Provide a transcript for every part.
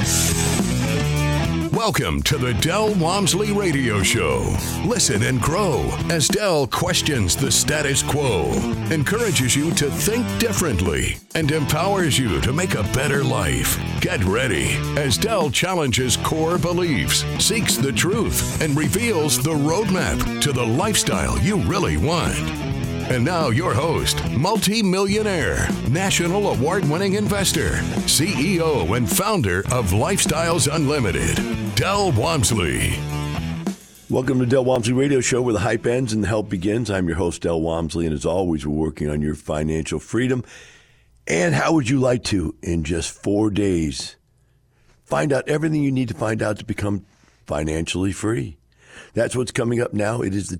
Welcome to the Del Walmsley Radio Show. Listen and grow as Del questions the status quo, encourages you to think differently, and empowers you to make a better life. Get ready as Del challenges core beliefs, seeks the truth, and reveals the roadmap to the lifestyle you really want. And now your host, multi-millionaire, national award-winning investor, CEO and founder of Lifestyles Unlimited, Del Walmsley. Welcome to Del Walmsley Radio Show, where the hype ends and the help begins. I'm your host, Del Walmsley, and as always, we're working on your financial freedom. And how would you like to, in just 4 days, find out everything you need to find out to become financially free? That's what's coming up now. It is the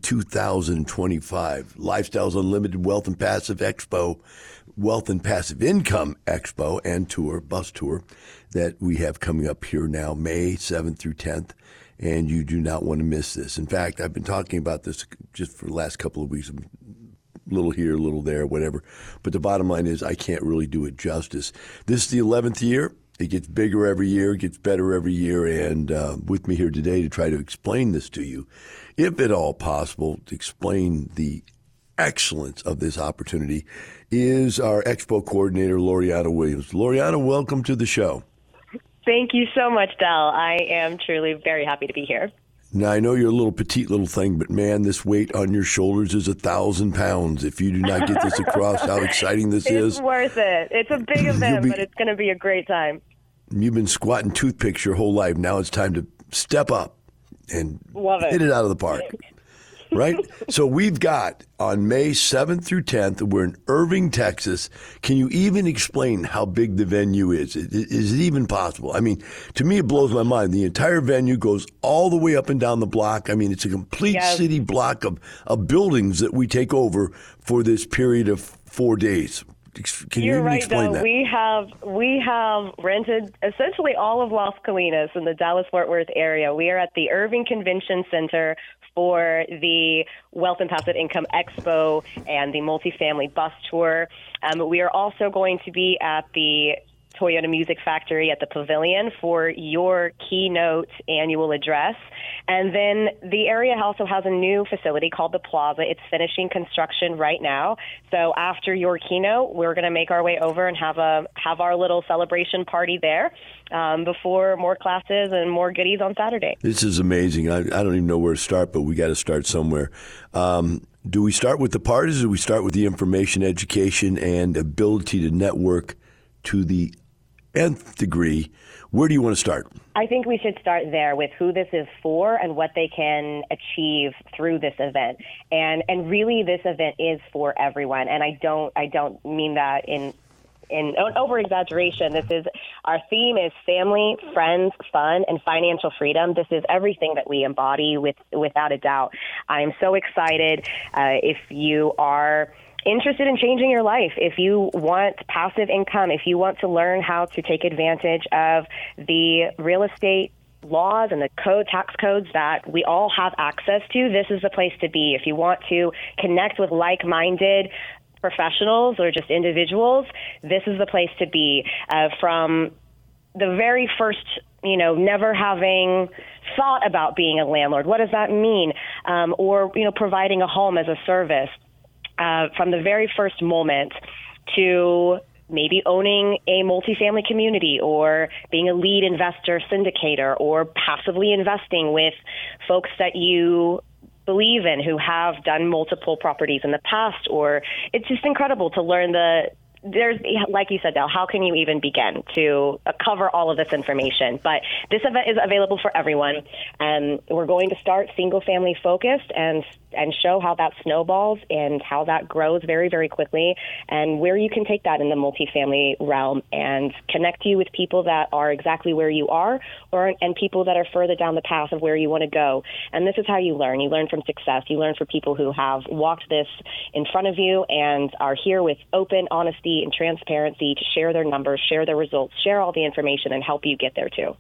2025 Lifestyles Unlimited Wealth and Passive Expo, Wealth and Passive Income Expo and Tour, bus tour, that we have coming up here now, May 7th through 10th. And you do not want to miss this. In fact, I've been talking about this just for the last couple of weeks, a little here, a little there, whatever. But the bottom line is I can't really do it justice. This is the 11th year. It gets bigger every year, it gets better every year, and with me here today to try to explain this to you, if at all possible, to explain the excellence of this opportunity, is our Expo coordinator, Loriana Williams. Loriana, welcome to the show. Thank you so much, Del. I am truly very happy to be here. Now, I know you're a little petite little thing, but man, this weight on your shoulders is 1,000 pounds. If you do not get this across, how exciting this is. It's worth it. It's a big event, but it's going to be a great time. You've been squatting toothpicks your whole life. Now it's time to step up and hit it out of the park. Right? So we've got on May 7th through 10th, we're in Irving, Texas. Can you even explain how big the venue is? Is it even possible? I mean, to me, it blows my mind. The entire venue goes all the way up and down the block. I mean, it's a complete city block of buildings that we take over for this period of 4 days. Can you even explain that? We have rented essentially all of Las Colinas in the Dallas-Fort Worth area. We are at the Irving Convention Center for the Wealth and Passive Income Expo and the multifamily bus tour. We are also going to be at the Toyota Music Factory at the Pavilion for your keynote annual address. And then the area also has a new facility called the Plaza. It's finishing construction right now. So after your keynote, we're going to make our way over and have our little celebration party there before more classes and more goodies on Saturday. This is amazing. I don't even know where to start, but we got to start somewhere. Do we start with the parties, or do we start with the information, education, and ability to network to the nth degree? Where do you want to start? I think we should start there with who this is for and what they can achieve through this event. And really, this event is for everyone. And I don't mean that in over exaggeration. Our theme is family, friends, fun, and financial freedom. This is everything that we embody without a doubt. I'm so excited. If you are interested in changing your life, if you want passive income, if you want to learn how to take advantage of the real estate laws and the tax codes that we all have access to, this is the place to be. If you want to connect with like-minded professionals or just individuals, this is the place to be. From the very first, never having thought about being a landlord, what does that mean? Or providing a home as a service. From the very first moment to maybe owning a multifamily community or being a lead investor syndicator or passively investing with folks that you believe in who have done multiple properties in the past. Or it's just incredible to learn there's, like you said, Del, how can you even begin to cover all of this information? But this event is available for everyone. And we're going to start single family focused and show how that snowballs and how that grows very, very quickly, and where you can take that in the multifamily realm and connect you with people that are exactly where you are and people that are further down the path of where you want to go. And this is how you learn. You learn from success. You learn from people who have walked this in front of you and are here with open honesty and transparency to share their numbers, share their results, share all the information, and help you get there too.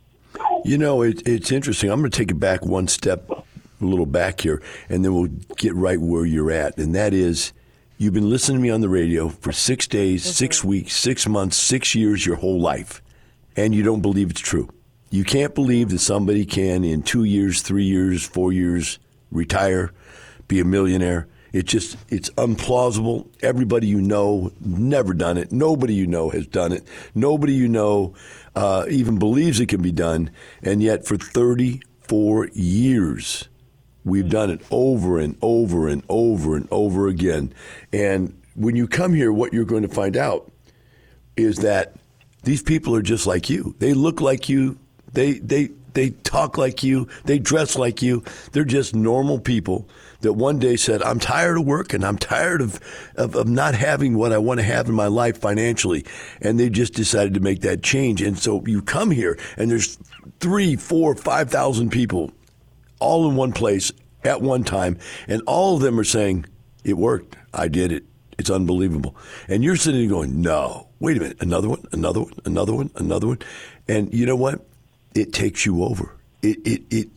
It's interesting. I'm going to take it back one step, a little back here, and then we'll get right where you're at. And that is, you've been listening to me on the radio for 6 days, 6 weeks, 6 months, 6 years, your whole life, and you don't believe it's true. You can't believe that somebody can, in 2 years, 3 years, 4 years, retire, be a millionaire. It's implausible. Everybody you know never done it. Nobody you know has done it. Nobody you know even believes it can be done. And yet for 34 years, we've done it over and over and over and over again. And when you come here, what you're going to find out is that these people are just like you. They look like you. They talk like you. They dress like you. They're just normal people that one day said, I'm tired of work and I'm tired of not having what I want to have in my life financially. And they just decided to make that change. And so you come here and there's 3, 4, 5,000 people all in one place at one time. And all of them are saying, it worked. I did it. It's unbelievable. And you're sitting there going, no, wait a minute. Another one, another one, another one, another one. And you know what? It takes you over. It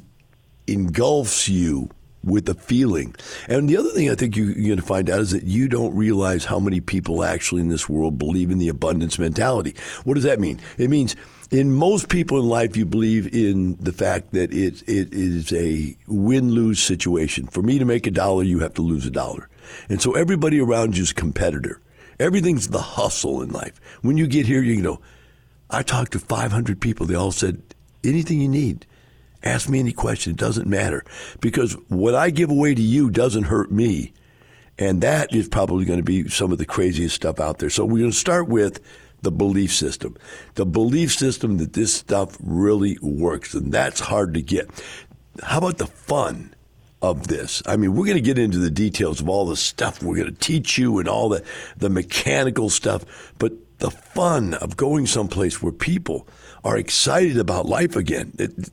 engulfs you with the feeling. And the other thing I think you're going to find out is that you don't realize how many people actually in this world believe in the abundance mentality. What does that mean? It means in most people in life, you believe in the fact that it is a win-lose situation. For me to make $1, you have to lose $1. And so everybody around you is a competitor. Everything's the hustle in life. When you get here, you can go, I talked to 500 people. They all said, anything you need. Ask me any question. It doesn't matter. Because what I give away to you doesn't hurt me. And that is probably going to be some of the craziest stuff out there. So we're going to start with the belief system. The belief system that this stuff really works. And that's hard to get. How about the fun of this? I mean, we're going to get into the details of all the stuff we're going to teach you and all the mechanical stuff. But the fun of going someplace where people are excited about life again,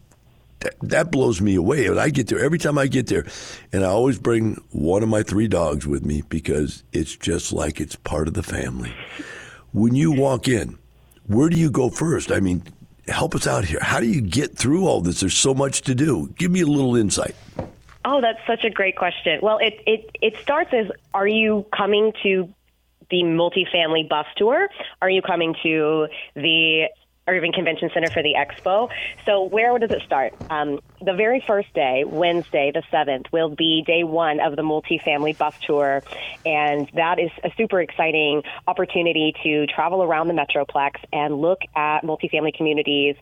that blows me away. And I get there, every time I get there, and I always bring one of my 3 dogs with me because it's just like it's part of the family. When you walk in, where do you go first? I mean, help us out here. How do you get through all this? There's so much to do. Give me a little insight. Oh, that's such a great question. Well, it starts as, are you coming to the multifamily bus tour? Are you coming to the Irving Convention Center for the expo? So where does it start? The very first day, Wednesday, the 7th, will be day 1 of the multifamily bus tour. And that is a super exciting opportunity to travel around the Metroplex and look at multifamily communities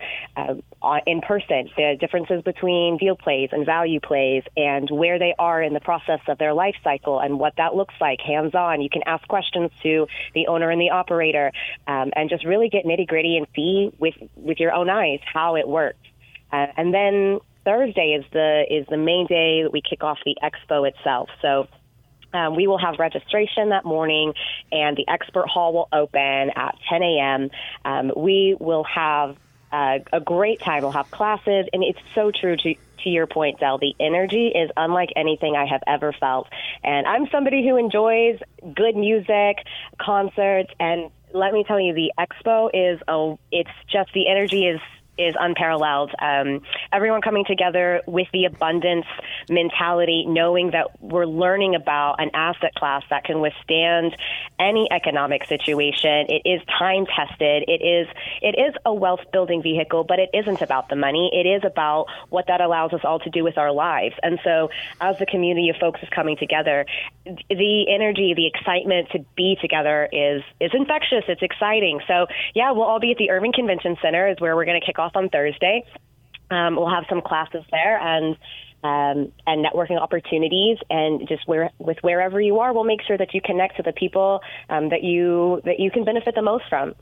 in person, the differences between deal plays and value plays and where they are in the process of their life cycle and what that looks like hands-on. You can ask questions to the owner and the operator and just really get nitty-gritty and see with your own eyes how it works. And then Thursday is the main day that we kick off the expo itself. So we will have registration that morning, and the expert hall will open at 10 a.m. We will have a great time. We'll have classes, and it's so true to your point, Del. The energy is unlike anything I have ever felt. And I'm somebody who enjoys good music, concerts, and let me tell you, the expo it's just the energy is unparalleled. Everyone coming together with the abundance mentality, knowing that we're learning about an asset class that can withstand any economic situation. It is time tested. It is a wealth building vehicle, but it isn't about the money. It is about what that allows us all to do with our lives. And so as the community of folks is coming together, the energy, the excitement to be together is infectious. It's exciting. So yeah, we'll all be at the Irving Convention Center is where we're going to kick off on Thursday. We'll have some classes there and networking opportunities, and just wherever you are, we'll make sure that you connect to the people that you can benefit the most from.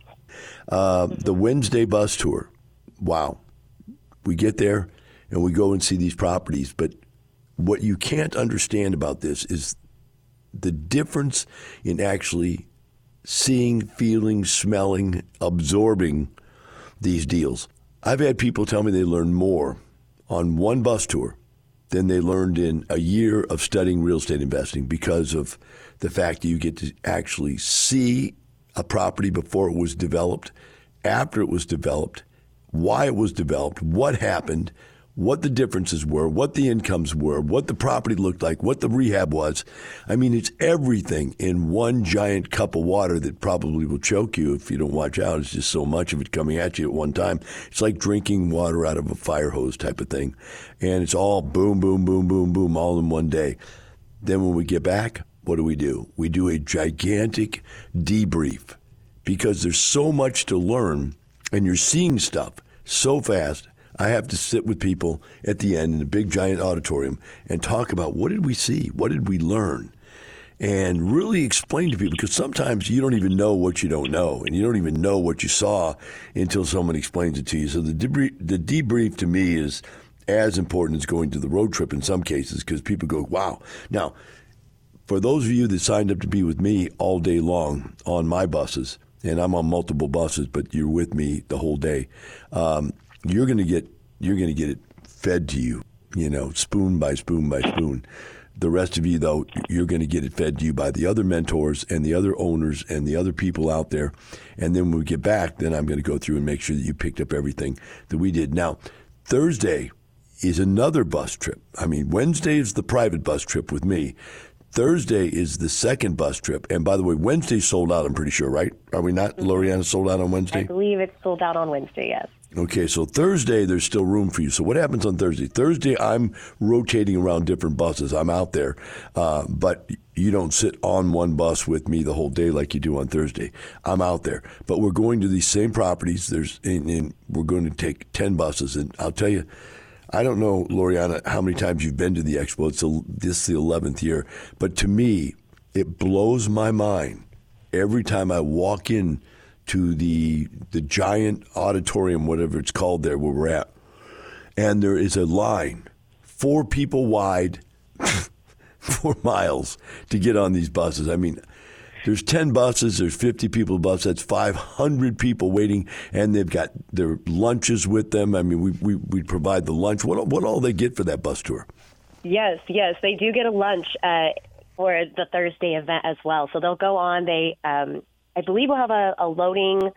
The Wednesday bus tour. Wow. We get there and we go and see these properties, but what you can't understand about this is the difference in actually seeing, feeling, smelling, absorbing these deals. I've had people tell me they learned more on one bus tour than they learned in a year of studying real estate investing because of the fact that you get to actually see a property before it was developed, after it was developed, why it was developed, what happened, what the differences were, what the incomes were, what the property looked like, what the rehab was. I mean, it's everything in one giant cup of water that probably will choke you if you don't watch out. It's just so much of it coming at you at one time. It's like drinking water out of a fire hose type of thing. And it's all boom, boom, boom, boom, boom, all in one day. Then when we get back, what do? We do a gigantic debrief because there's so much to learn and you're seeing stuff so fast. I have to sit with people at the end in a big giant auditorium and talk about what did we see? What did we learn? And really explain to people, because sometimes you don't even know what you don't know, and you don't even know what you saw until someone explains it to you. So the debrief to me is as important as going to the road trip in some cases, because people go, wow. Now, for those of you that signed up to be with me all day long on my buses, and I'm on multiple buses, but you're with me the whole day, you're going to get it fed to you, spoon by spoon by spoon. The rest of you, though, you're going to get it fed to you by the other mentors and the other owners and the other people out there. And then when we get back, then I'm going to go through and make sure that you picked up everything that we did. Now, Thursday is another bus trip. I mean, Wednesday is the private bus trip with me. Thursday is the second bus trip. And by the way, Wednesday's sold out, I'm pretty sure, right? Are we not? Loriana sold out on Wednesday? I believe it's sold out on Wednesday, yes. Okay, so Thursday, there's still room for you. So what happens on Thursday? Thursday, I'm rotating around different buses. I'm out there, but you don't sit on one bus with me the whole day like you do on Thursday. I'm out there. But we're going to these same properties. And we're going to take 10 buses. And I'll tell you, I don't know, Loriana, how many times you've been to the Expo. This is the 11th year. But to me, it blows my mind every time I walk in to the giant auditorium, whatever it's called there where we're at. And there is a line, 4 people wide, 4 miles to get on these buses. I mean, there's 10 buses, there's 50 people bus, that's 500 people waiting, and they've got their lunches with them. I mean, we provide the lunch. What all they get for that bus tour? Yes, they do get a lunch for the Thursday event as well. So they'll go on, I believe we'll have a loading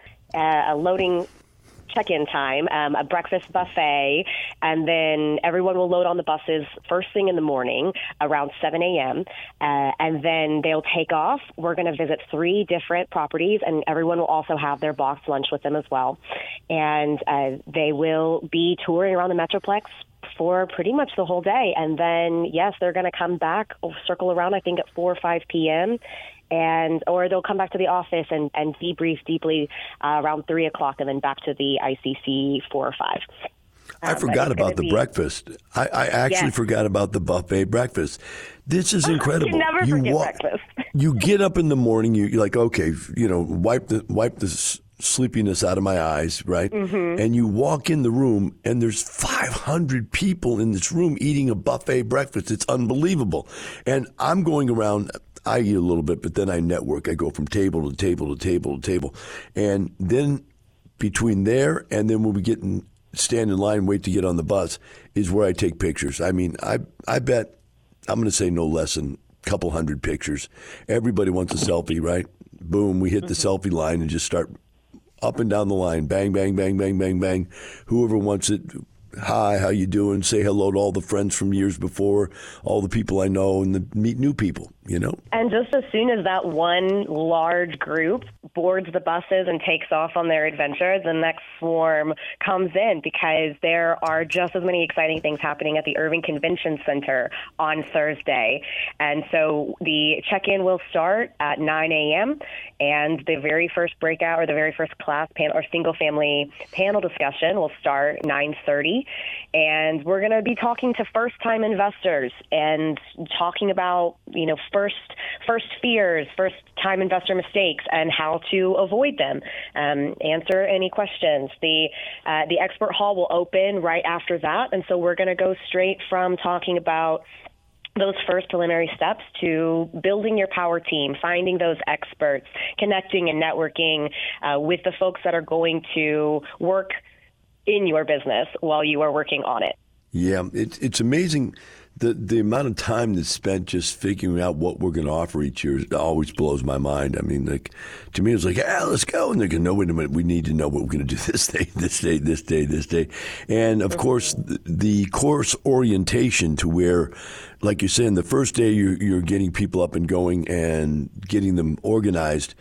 check-in time, a breakfast buffet, and then everyone will load on the buses first thing in the morning around 7 a.m., and then they'll take off. We're going to visit 3 different properties, and everyone will also have their box lunch with them as well. And they will be touring around the Metroplex for pretty much the whole day. And then, yes, they're going to come back, circle around, I think, at 4 or 5 p.m., or they'll come back to the office and debrief deeply around 3 o'clock and then back to the ICC 4 or 5. I forgot about the breakfast. I actually forgot about the buffet breakfast. This is incredible. You never forget breakfast. You get up in the morning, you're like, okay, wipe the sleepiness out of my eyes, right? Mm-hmm. And you walk in the room, and there's 500 people in this room eating a buffet breakfast. It's unbelievable. And I'm going around. I eat a little bit, but then I network. I go from table to table to table to table. And then between there and then when we stand in line and wait to get on the bus is where I take pictures. I mean, I bet I'm going to say no less than a couple hundred pictures. Everybody wants a selfie, right? Boom, we hit the selfie line and just start up and down the line. Bang, bang, bang, bang, bang, bang. Whoever wants it. Hi, how you doing? Say hello to all the friends from years before, all the people I know, and meet new people, And just as soon as that one large group boards the buses and takes off on their adventure, the next swarm comes in because there are just as many exciting things happening at the Irving Convention Center on Thursday. And so the check-in will start at 9 a.m., and the very first breakout or the very first class panel or single-family panel discussion will start 9:30. And we're going to be talking to first-time investors and talking about, first fears, first-time investor mistakes, and how to avoid them. Answer any questions. The expert hall will open right after that, and so we're going to go straight from talking about those first preliminary steps to building your power team, finding those experts, connecting and networking with the folks that are going to work in your business while you are working on it. Yeah, it's amazing. The amount of time that's spent just figuring out what we're going to offer each year always blows my mind. I mean, like, to me, it's like, let's go. And they're going, no, wait a minute, we need to know what we're going to do this day, this day, this day, this day. And, of course, the course orientation to where, like you're saying, the first day you're getting people up and going and getting them organized.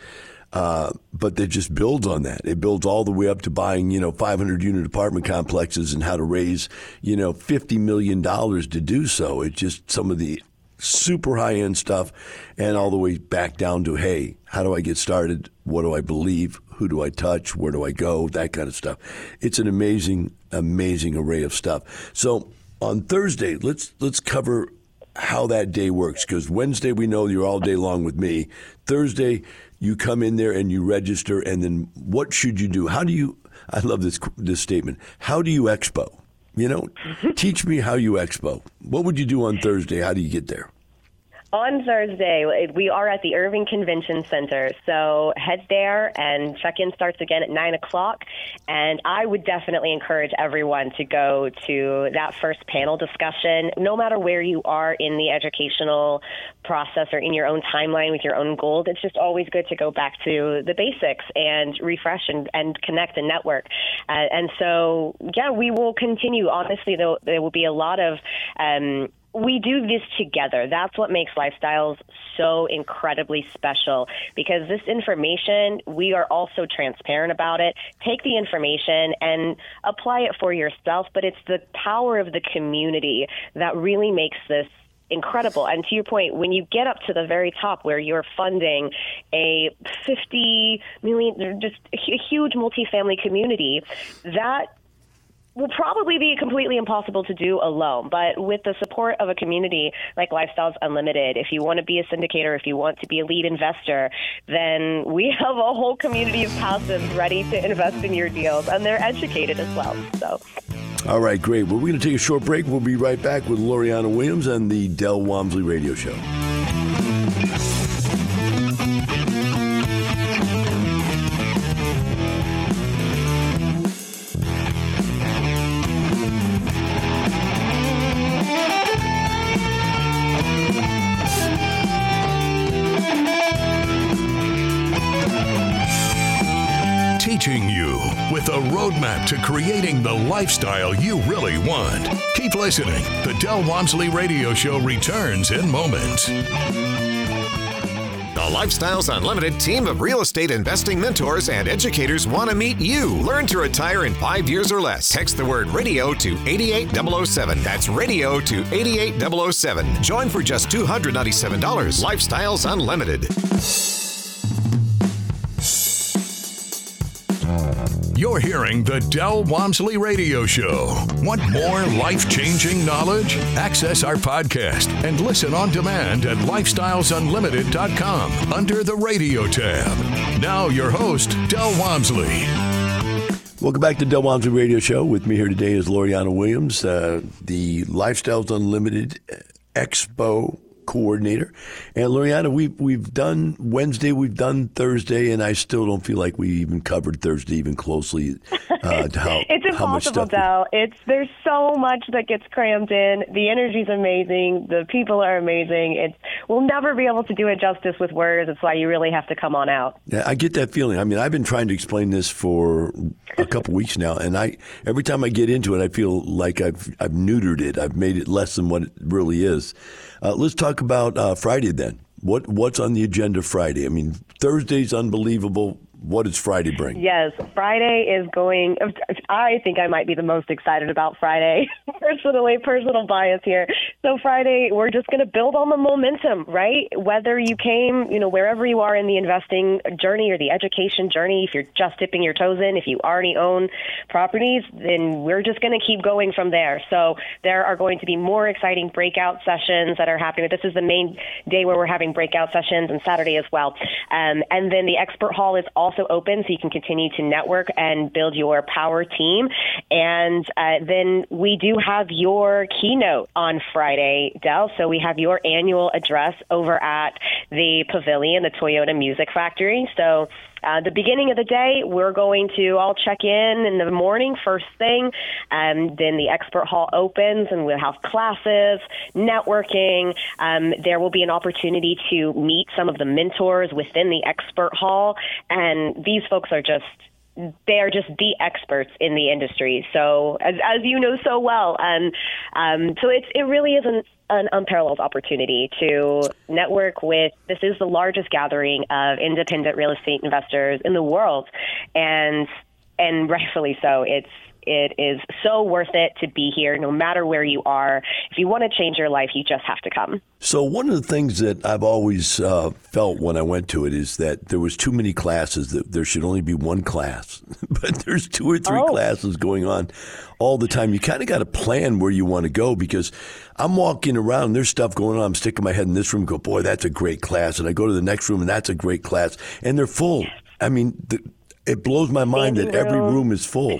But it just builds on that. It builds all the way up to buying, 500-unit apartment complexes and how to raise, $50 million to do so. It's just some of the super high-end stuff and all the way back down to, hey, how do I get started? What do I believe? Who do I touch? Where do I go? That kind of stuff. It's an amazing, amazing array of stuff. So on Thursday, let's cover how that day works, because Wednesday we know you're all day long with me. Thursday, you come in there and you register, and then what should you do? How do you, I love this statement, how do you expo? Teach me how you expo. What would you do on Thursday? How do you get there? On Thursday, we are at the Irving Convention Center, so head there, and check-in starts again at 9 o'clock, and I would definitely encourage everyone to go to that first panel discussion, no matter where you are in the educational process or in your own timeline with your own goals. It's just always good to go back to the basics and refresh and connect and network. And so, yeah, we will continue. Honestly, there will be a lot of we do this together. That's what makes Lifestyles so incredibly special, because this information, we are also transparent about it. Take the information and apply it for yourself, but it's the power of the community that really makes this incredible. And to your point, when you get up to the very top where you're funding a 50 million, just a huge multifamily community, that will probably be completely impossible to do alone. But with the support of a community like Lifestyles Unlimited, if you want to be a syndicator, if you want to be a lead investor, then we have a whole community of passives ready to invest in your deals, and they're educated as well. So. All right, great. Well, we're going to take a short break. We'll be right back with Loriana Williams on the Del Walmsley Radio Show. Teaching you with a roadmap to creating the lifestyle you really want. Keep listening. The Del Walmsley Radio Show returns in moments. The Lifestyles Unlimited team of real estate investing mentors and educators want to meet you. Learn to retire in 5 years or less. Text the word radio to 88007. That's radio to 88007. Join for just $297. Lifestyles Unlimited. You're hearing the Del Walmsley Radio Show. Want more life-changing knowledge? Access our podcast and listen on demand at lifestylesunlimited.com under the radio tab. Now your host, Del Walmsley. Welcome back to Del Walmsley Radio Show. With me here today is Loriana Williams, the Lifestyles Unlimited Expo coordinator. And Loriana, we've done Wednesday, we've done Thursday, and I still don't feel like we even covered Thursday even closely. It's impossible, Del. There's so much that gets crammed in. The energy's amazing. The people are amazing. We'll never be able to do it justice with words. That's why you really have to come on out. Yeah, I get that feeling. I mean, I've been trying to explain this for a couple weeks now, and every time I get into it, I feel like I've neutered it. I've made it less than what it really is. Let's talk about Friday then. What's on the agenda Friday? I mean, Thursday's unbelievable. What does Friday bring? Yes, Friday is going, I think I might be the most excited about Friday, personal bias here. So Friday, we're just going to build on the momentum, right? Whether you came, wherever you are in the investing journey or the education journey, if you're just dipping your toes in, if you already own properties, then we're just going to keep going from there. So there are going to be more exciting breakout sessions that are happening. This is the main day where we're having breakout sessions, and Saturday as well. And then the expert hall is also open, so you can continue to network and build your power team. And then we do have your keynote on Friday. Friday, Del. So we have your annual address over at the Pavilion, the Toyota Music Factory. So the beginning of the day, we're going to all check in the morning, first thing, and then the expert hall opens, and we'll have classes, networking. There will be an opportunity to meet some of the mentors within the expert hall, and these folks are just the experts in the industry. So as you know so well, and so it really is an unparalleled opportunity to network with. This is the largest gathering of independent real estate investors in the world, and rightfully so. It is so worth it to be here, no matter where you are. If you want to change your life, you just have to come. So one of the things that I've always felt when I went to it is that there was too many classes, that there should only be one class. But there's 2 or 3 classes going on all the time. You kind of got to plan where you want to go, because I'm walking around, there's stuff going on. I'm sticking my head in this room and go, boy, that's a great class. And I go to the next room and that's a great class. And they're full. I mean, it blows my mind that every room is full.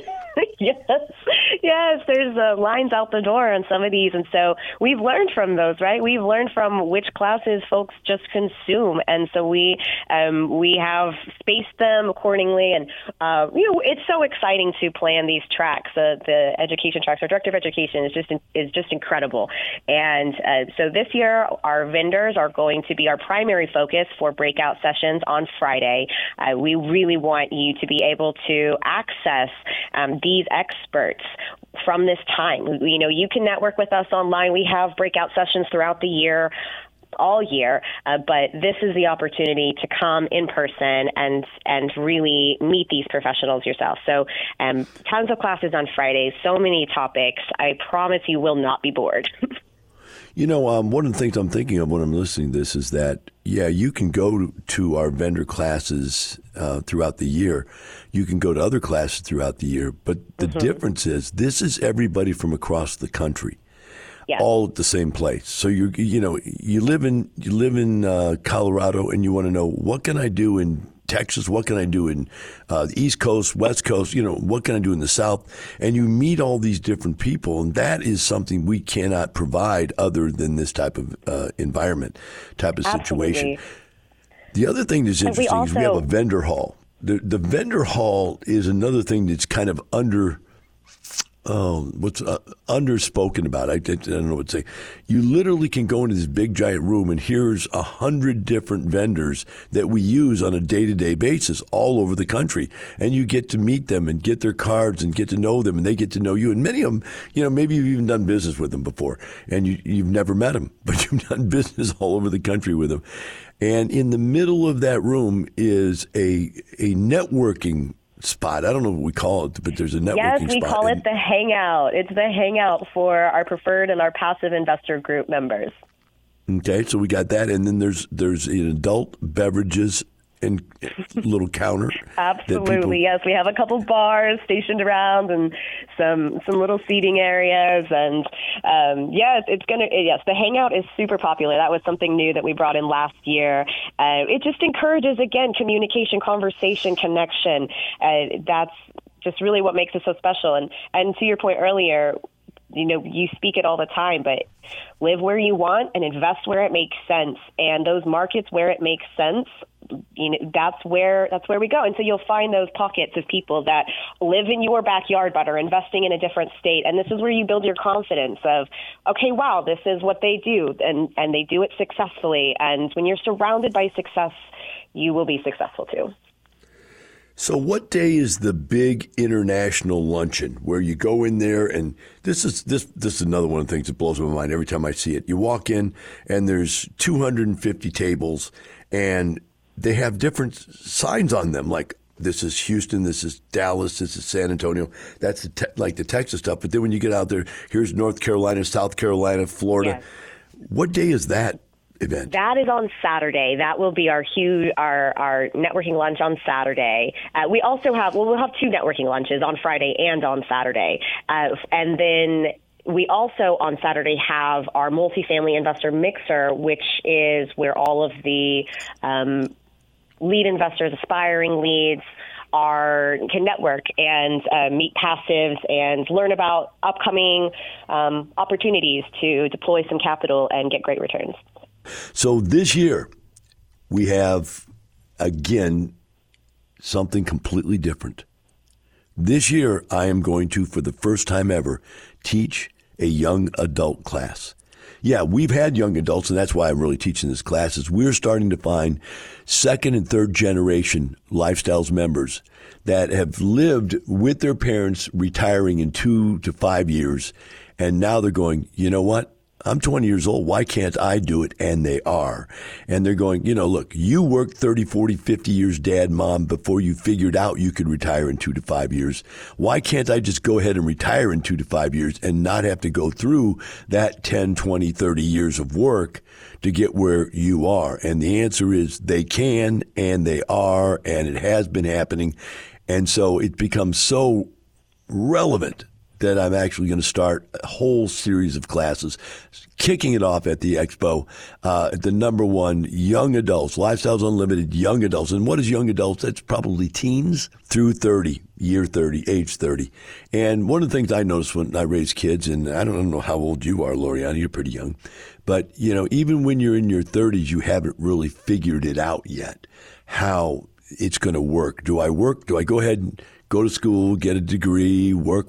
Yes, there's lines out the door on some of these. And so we've learned from those, right? We've learned from which classes folks just consume. And so we have spaced them accordingly. And, it's so exciting to plan these tracks. The education tracks, our director of education is just incredible. And so this year, our vendors are going to be our primary focus for breakout sessions on Friday. We really want you to be able to access these experts from this time. You can network with us online. We have breakout sessions throughout the year, all year, but this is the opportunity to come in person and really meet these professionals yourself. So tons of classes on Fridays, so many topics. I promise you will not be bored. One of the things I'm thinking of when I'm listening to this is that, you can go to our vendor classes throughout the year. You can go to other classes throughout the year. But the difference is this is everybody from across the country, all at the same place. So you live in Colorado, and you want to know, what can I do in Texas? What can I do in the East Coast, West Coast? What can I do in the South? And you meet all these different people, and that is something we cannot provide other than this type of environment, type of situation. The other thing that's interesting is we have a vendor hall. The vendor hall is another thing that's kind of underspoken about. I don't know what to say. You literally can go into this big giant room, and here's 100 different vendors that we use on a day-to-day basis all over the country. And you get to meet them and get their cards and get to know them, and they get to know you. And many of them, maybe you've even done business with them before, and you've never met them, but you've done business all over the country with them. And in the middle of that room is a networking spot. I don't know what we call it, but there's a networking spot. Yes, we call it the Hangout. It's the Hangout for our preferred and our passive investor group members. Okay, so we got that, and then there's an adult beverages and little counter. Absolutely, yes. We have a couple bars stationed around and some little seating areas, and the Hangout is super popular. That was something new that we brought in last year. It just encourages, again, communication, conversation, connection. That's just really what makes it so special. And to your point earlier, you speak it all the time, but live where you want and invest where it makes sense. And those markets where it makes sense, that's where we go. And so you'll find those pockets of people that live in your backyard but are investing in a different state. And this is where you build your confidence of, okay, wow, this is what they do, and they do it successfully. And when you're surrounded by success, you will be successful too. So what day is the big international luncheon where you go in there, and this is another one of the things that blows my mind every time I see it. You walk in and there's 250 tables, and they have different signs on them, like this is Houston, this is Dallas, this is San Antonio. That's like the Texas stuff. But then when you get out there, here's North Carolina, South Carolina, Florida. Yes. What day is that event? That is on Saturday. That will be our networking lunch on Saturday. We also we'll have 2 networking lunches on Friday and on Saturday. And then we also on Saturday have our multifamily investor mixer, which is where all of the lead investors, aspiring leads, can network and meet passives and learn about upcoming opportunities to deploy some capital and get great returns. So this year, we have, again, something completely different. This year, I am going to, for the first time ever, teach a young adult class. Yeah, we've had young adults, and that's why I'm really teaching this class, is we're starting to find second and third generation Lifestyles members that have lived with their parents retiring in 2 to 5 years, and now they're going, you know what? I'm 20 years old. Why can't I do it? And they are. And they're going, look, you worked 30, 40, 50 years, Dad, Mom, before you figured out you could retire in 2 to 5 years. Why can't I just go ahead and retire in 2 to 5 years and not have to go through that 10, 20, 30 years of work to get where you are? And the answer is they can, and they are, and it has been happening. And so it becomes so relevant that I'm actually going to start a whole series of classes, kicking it off at the Expo, the number one, young adults, Lifestyles Unlimited, young adults. And what is young adults? That's probably teens through 30, year 30, age 30. And one of the things I noticed when I raise kids, and I don't know how old you are, Loriana, you're pretty young, but, even when you're in your 30s, you haven't really figured it out yet, how it's going to work. Do I work? Do I go ahead and go to school, get a degree, work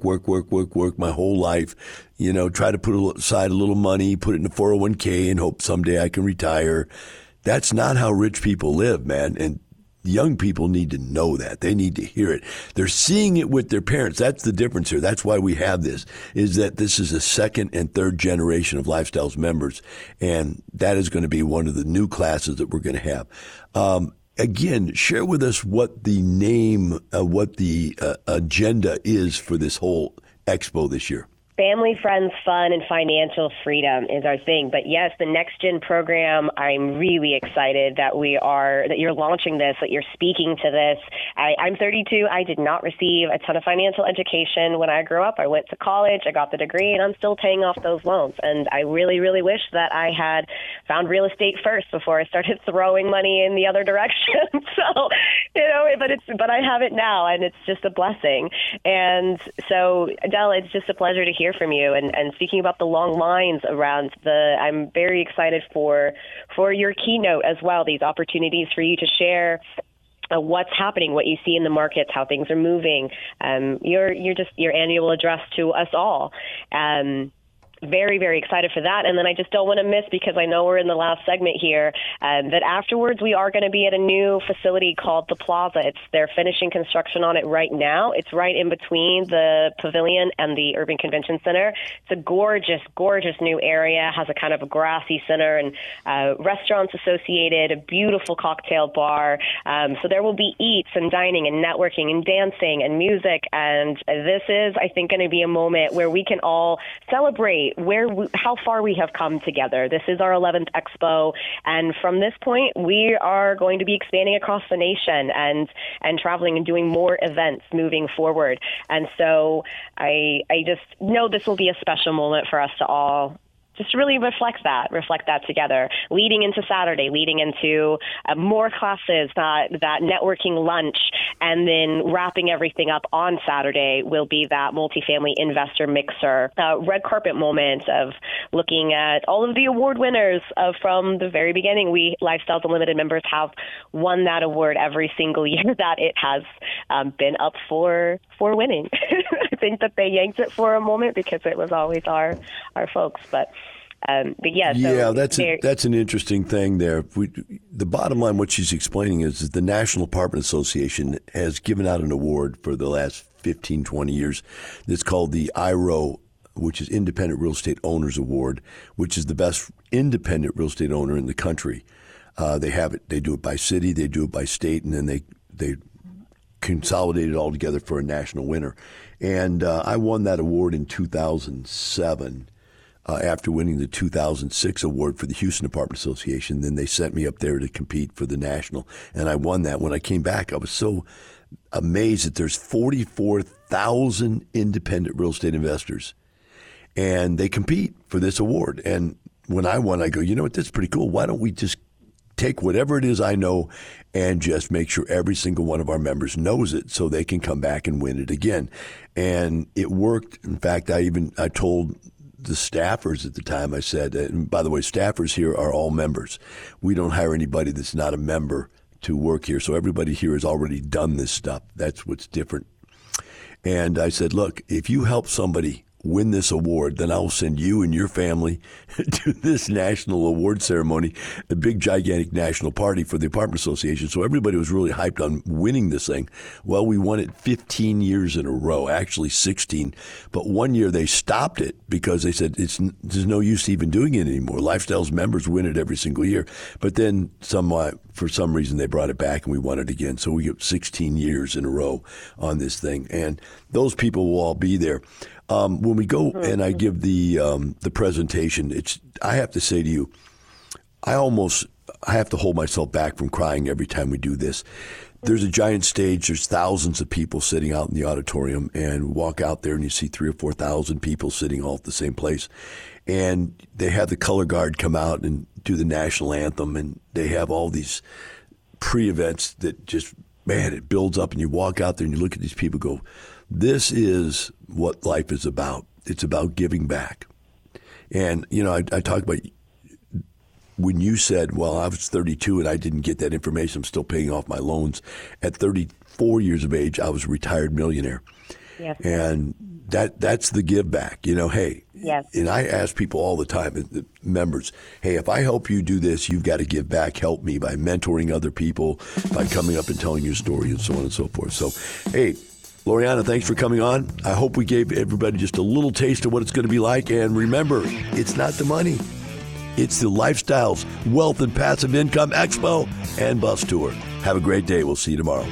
my whole life, try to put aside a little money, put it in a 401k and hope someday I can retire? That's not how rich people live, man. And young people need to know that. They need to hear it. They're seeing it with their parents. That's the difference here. That's why we have this, is that this is a second and third generation of Lifestyles members. And that is going to be one of the new classes that we're going to have. Again, share with us what the name, what the agenda is for this whole expo this year. Family, friends, fun, and financial freedom is our thing. But yes, the Next Gen program, I'm really excited that you're launching this, that you're speaking to this. I'm 32. I did not receive a ton of financial education when I grew up. I went to college, I got the degree, and I'm still paying off those loans. And I really, really wish that I had found real estate first before I started throwing money in the other direction. So, but I have it now, and it's just a blessing. And so, Adele, it's just a pleasure to hear from you, and speaking about the long lines around I'm very excited for your keynote as well, these opportunities for you to share what's happening, what you see in the markets, how things are moving, your annual address to us all. Very, very excited for that. And then I just don't want to miss, because I know we're in the last segment here, that afterwards we are going to be at a new facility called The Plaza. They're finishing construction on it right now. It's right in between the Pavilion and the Urban Convention Center. It's a gorgeous, gorgeous new area, has a kind of a grassy center and restaurants associated, a beautiful cocktail bar. So there will be eats and dining and networking and dancing and music. And this is, I think, going to be a moment where we can all celebrate how far we have come together. This is our 11th Expo, and from this point, we are going to be expanding across the nation and traveling and doing more events moving forward. And so I just know this will be a special moment for us to all just really reflect that together, leading into Saturday, leading into more classes, that networking lunch, and then wrapping everything up on Saturday will be that multifamily investor mixer, red carpet moment of looking at all of the award winners from the very beginning. We Lifestyles Unlimited members have won that award every single year that it has been up for winning. I think that they yanked it for a moment because it was always our folks, but yeah. So that's an interesting thing there. The bottom line, what she's explaining is the National Apartment Association has given out an award for the last 15, 20 years. It's called the IRO, which is Independent Real Estate Owners Award, which is the best independent real estate owner in the country. They have it. They do it by city, they do it by state, and then they consolidate it all together for a national winner. And I won that award in 2007. After winning the 2006 award for the Houston Apartment Association. Then they sent me up there to compete for the national, and I won that. When I came back, I was so amazed that there's 44,000 independent real estate investors, and they compete for this award. And when I won, I go, you know what, that's pretty cool. Why don't we just take whatever it is I know and just make sure every single one of our members knows it so they can come back and win it again. And it worked. In fact, I told the staffers at the time, I said, and by the way, staffers here are all members. We don't hire anybody that's not a member to work here. So everybody here has already done this stuff. That's what's different. And I said, look, if you help somebody win this award, then I'll send you and your family to this national award ceremony, a big, gigantic national party for the Apartment Association. So everybody was really hyped on winning this thing. Well, we won it 15 years in a row, actually 16. But one year they stopped it because they said there's no use even doing it anymore. Lifestyles members win it every single year. But then for some reason they brought it back and we won it again. So we get 16 years in a row on this thing. And those people will all be there. When we go and I give the presentation, I have to say to you, I have to hold myself back from crying every time we do this. There's a giant stage. There's thousands of people sitting out in the auditorium, and walk out there and you see 3,000 or 4,000 people sitting all at the same place. And they have the color guard come out and do the national anthem, and they have all these pre-events that just, man, it builds up, and you walk out there and you look at these people and go, this is what life is about. It's about giving back. And, I talk about when you said, well, I was 32 and I didn't get that information. I'm still paying off my loans. At 34 years of age, I was a retired millionaire. Yes. And that's the give back. Hey. Yes. And I ask people all the time, the members, hey, if I help you do this, you've got to give back. Help me by mentoring other people, by coming up and telling your story and so on and so forth. So, hey, Loriana, thanks for coming on. I hope we gave everybody just a little taste of what it's going to be like. And remember, it's not the money. It's the Lifestyles, Wealth, and Passive Income Expo and Bus Tour. Have a great day. We'll see you tomorrow.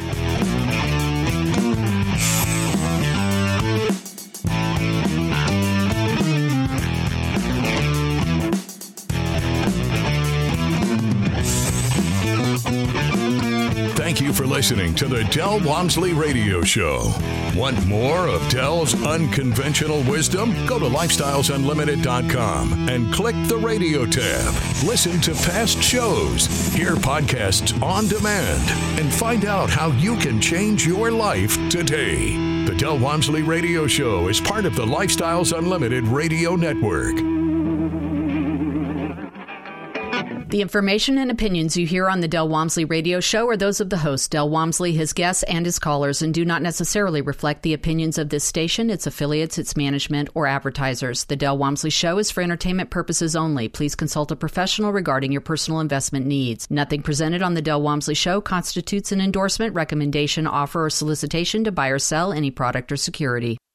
Thank you for listening to the Del Walmsley Radio Show. Want more of Del's unconventional wisdom? Go to lifestylesunlimited.com and click the radio tab. Listen to past shows, hear podcasts on demand, and find out how you can change your life today. The Del Walmsley Radio Show is part of the Lifestyles Unlimited Radio Network. The information and opinions you hear on the Del Walmsley Radio Show are those of the host, Del Walmsley, his guests, and his callers, and do not necessarily reflect the opinions of this station, its affiliates, its management, or advertisers. The Del Walmsley Show is for entertainment purposes only. Please consult a professional regarding your personal investment needs. Nothing presented on the Del Walmsley Show constitutes an endorsement, recommendation, offer, or solicitation to buy or sell any product or security.